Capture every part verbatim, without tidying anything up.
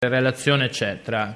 relazione c'è tra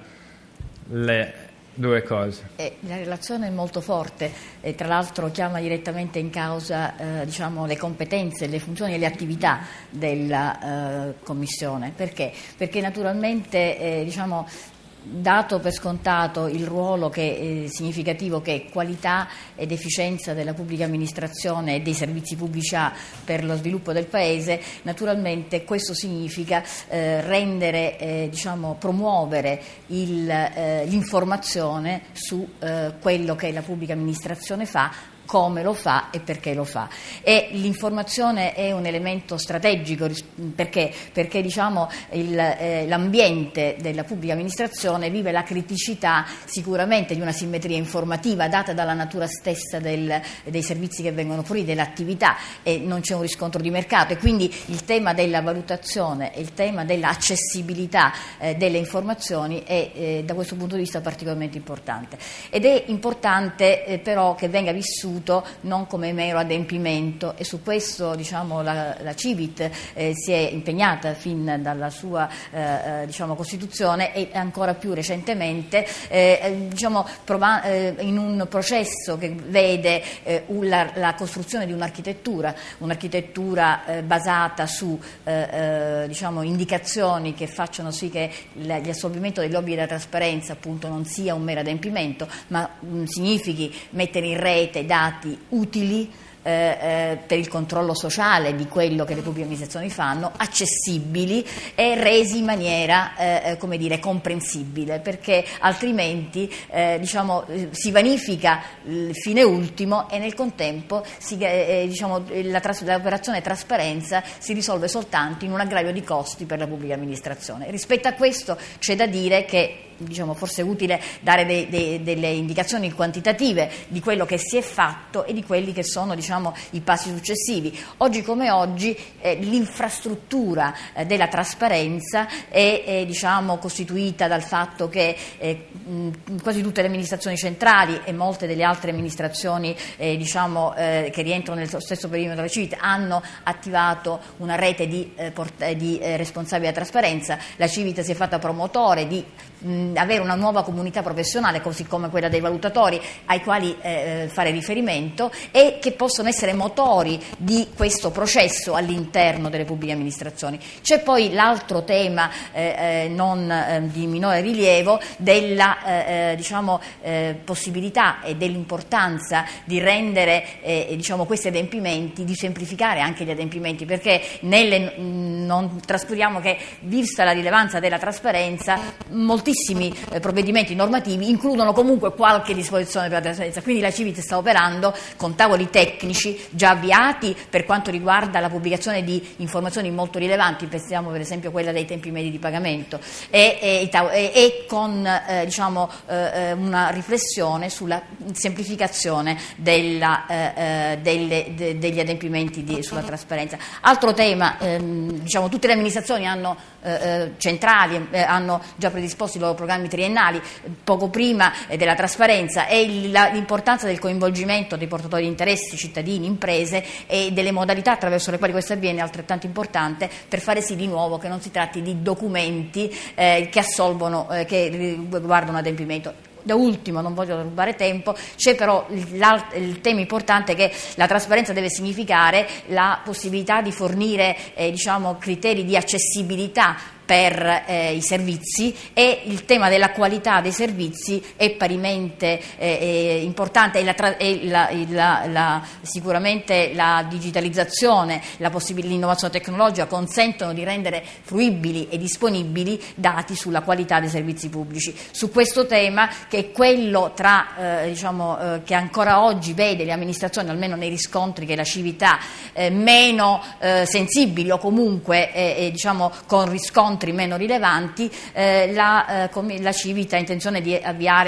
le due cose? Eh, la relazione è molto forte e tra l'altro chiama direttamente in causa eh, diciamo, le competenze, le funzioni e le attività della eh, Commissione. Perché? Perché naturalmente eh, diciamo, dato per scontato il ruolo che, eh, significativo che qualità ed efficienza della pubblica amministrazione e dei servizi pubblici ha per lo sviluppo del Paese, naturalmente questo significa eh, rendere, eh, diciamo, promuovere il, eh, l'informazione su eh, quello che la pubblica amministrazione fa, come lo fa e perché lo fa. E l'informazione è un elemento strategico perché, perché diciamo, il, eh, l'ambiente della pubblica amministrazione vive la criticità sicuramente di una simmetria informativa data dalla natura stessa del, dei servizi che vengono forniti, dell'attività, e non c'è un riscontro di mercato, e quindi il tema della valutazione e il tema dell'accessibilità eh, delle informazioni è eh, da questo punto di vista particolarmente importante. Ed è importante eh, però che venga vissuto non come mero adempimento, e su questo diciamo, la, la Civit eh, si è impegnata fin dalla sua eh, diciamo, costituzione e ancora più recentemente eh, diciamo, prova- eh, in un processo che vede eh, la, la costruzione di un'architettura, un'architettura eh, basata su eh, eh, diciamo, indicazioni che facciano sì che l'assolvimento degli obblighi della trasparenza appunto non sia un mero adempimento, ma mh, significhi mettere in rete dati utili eh, eh, per il controllo sociale di quello che le pubbliche amministrazioni fanno, accessibili e resi in maniera eh, come dire, comprensibile, perché altrimenti eh, diciamo, si vanifica il fine ultimo e nel contempo si, eh, diciamo, la tras- l'operazione trasparenza si risolve soltanto in un aggravio di costi per la pubblica amministrazione. Rispetto a questo c'è da dire che diciamo, forse è utile dare dei, dei, delle indicazioni quantitative di quello che si è fatto e di quelli che sono diciamo, i passi successivi. Oggi come oggi eh, l'infrastruttura eh, della trasparenza è, è diciamo, costituita dal fatto che eh, mh, quasi tutte le amministrazioni centrali e molte delle altre amministrazioni eh, diciamo, eh, che rientrano nel stesso perimetro della Civit hanno attivato una rete di, eh, port- di eh, responsabili della trasparenza. La Civit si è fatta promotore di mh, avere una nuova comunità professionale, così come quella dei valutatori, ai quali eh, fare riferimento, e che possono essere motori di questo processo all'interno delle pubbliche amministrazioni. C'è poi l'altro tema eh, eh, non eh, di minore rilievo della eh, eh, diciamo, eh, possibilità e dell'importanza di rendere eh, diciamo, questi adempimenti, di semplificare anche gli adempimenti, perché nelle, non trascuriamo che, vista la rilevanza della trasparenza, moltissimi eh, provvedimenti normativi includono comunque qualche disposizione per la trasparenza, quindi la Civit sta operando con tavoli tecnici già avviati per quanto riguarda la pubblicazione di informazioni molto rilevanti, pensiamo per esempio a quella dei tempi medi di pagamento, e, e, e, e con eh, diciamo, eh, una riflessione sulla semplificazione della, eh, delle, de, degli adempimenti di, sulla trasparenza. Altro tema, ehm, diciamo, tutte le amministrazioni hanno, eh, centrali eh, hanno già predisposto i loro programmi triennali poco prima eh, della trasparenza, e la, l'importanza del coinvolgimento dei portatori di interessi, cittadini, imprese, e delle modalità attraverso le quali questo avviene è altrettanto importante per fare sì di nuovo che non si tratti di documenti eh, che assolvono, eh, che riguardano adempimento. Da ultimo, non voglio rubare tempo, c'è però il tema importante che la trasparenza deve significare la possibilità di fornire eh, diciamo, criteri di accessibilità per eh, i servizi, e il tema della qualità dei servizi è parimmente eh, importante, e, la, tra- e la, la, la, sicuramente la digitalizzazione, la possibilità, l'innovazione tecnologica consentono di rendere fruibili e disponibili dati sulla qualità dei servizi pubblici. Su questo tema, che è quello tra, eh, diciamo, eh, che ancora oggi vede le amministrazioni, almeno nei riscontri che la Civit ha, eh, meno eh, sensibili o comunque eh, eh, diciamo, con riscontri meno rilevanti, eh, la, eh, la Civit ha intenzione di avviare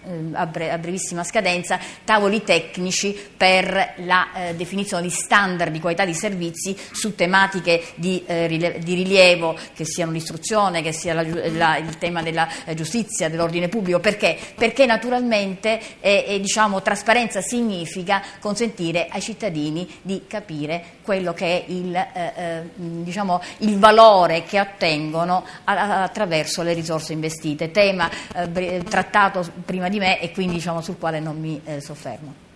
a, bre- a brevissima scadenza tavoli tecnici per la eh, definizione di standard di qualità di servizi su tematiche di, eh, rile- di rilievo, che siano l'istruzione, che sia la, la, il tema della eh, giustizia, dell'ordine pubblico. Perché? Perché naturalmente eh, eh, diciamo, trasparenza significa consentire ai cittadini di capire quello che è il, eh, eh, diciamo, il valore che ottengono a, a, attraverso le risorse investite, tema eh, trattato prima di me e quindi diciamo, sul quale non mi eh, soffermo.